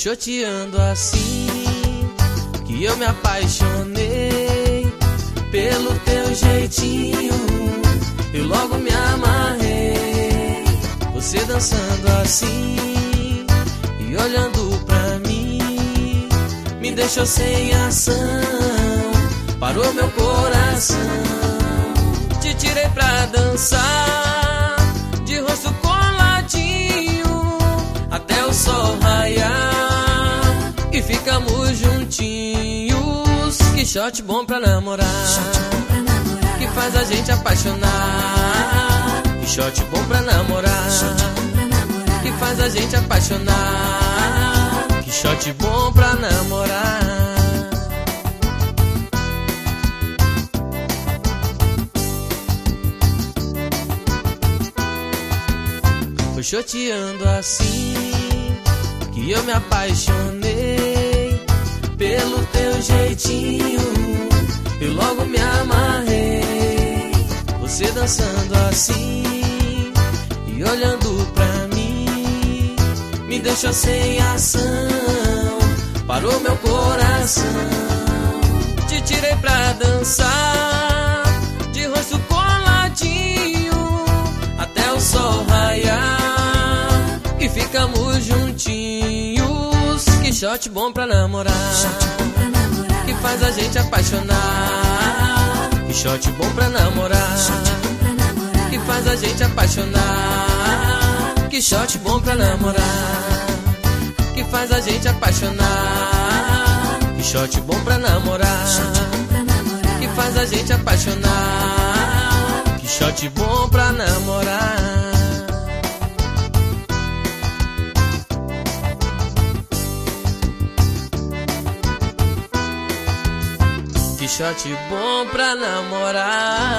choteando assim que eu me apaixonei pelo teu jeitinho, eu logo me amarrei. Você dançando assim e olhando pra mim me deixou sem ação, parou meu coração. Te tirei pra dançar de rosto coladinho até o sol raiar e ficamos juntinhos. Que shot bom pra namorar, que faz a gente apaixonar. Que shot bom pra namorar, que faz a gente apaixonar. Que shot bom pra namorar. Foi choteando assim que eu me apaixonei pelo teu jeitinho, eu logo me amarrei. Você dançando assim e olhando pra mim me deixou sem ação, parou meu coração. Te tirei pra dançar de rosto coladinho até o sol raiar e ficamos juntinhos. Que shot bom pra namorar, que faz a gente apaixonar. Que shot bom pra namorar, que faz a gente apaixonar. Que shot bom pra namorar, que faz a gente apaixonar. Que shot bom pra namorar, que faz a gente apaixonar. Que shot bom pra namorar. Que shot bom pra namorar.